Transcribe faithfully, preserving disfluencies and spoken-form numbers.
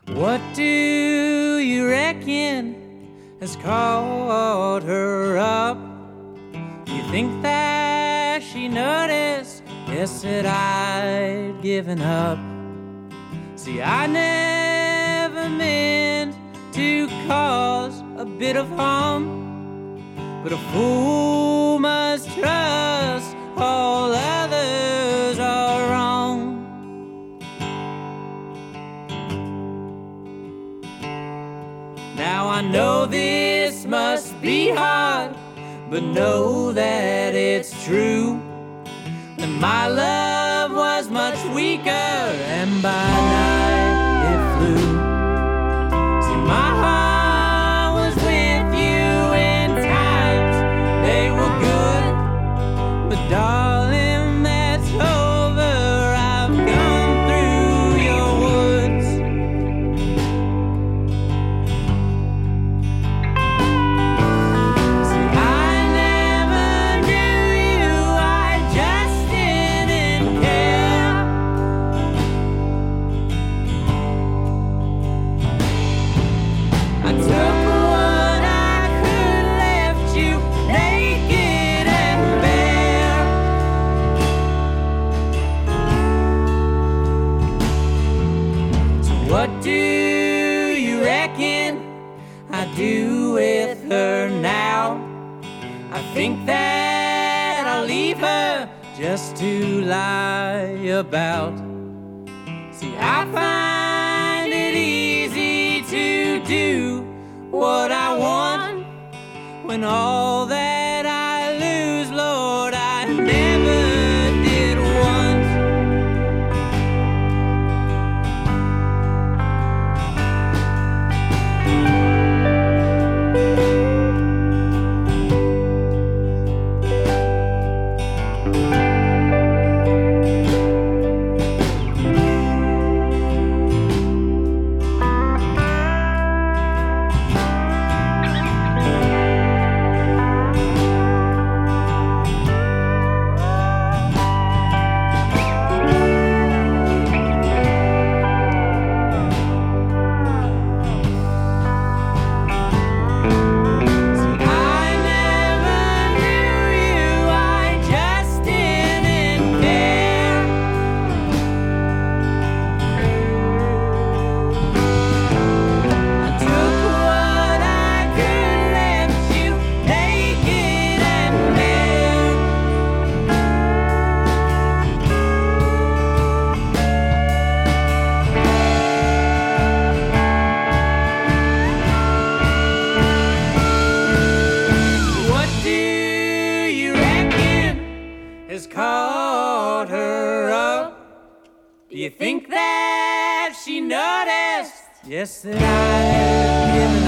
What do you reckon has caught her up? You think that she noticed, yes, that I'd given up. See, I never meant to cause a bit of harm, but a fool must trust all others are wrong. Now I know this must be hard, but know that it's true. That my love was much weaker, and by night it flew. See, my heart was with you in times they were good, but darling, that's over. I've gone through your woods. See, I never knew you, I just didn't care. I took what I could, left you naked and bare. So what do you reckon I do with her now? I think that I'll leave her just to lie about. See, I find it easy to do what I want when all that I lose, Lord, I never did once. See, I never knew you, I just didn't care. I took what I could, left you naked and bare. What do you reckon has caught her up? Do you think that she noticed? Yes, that I've given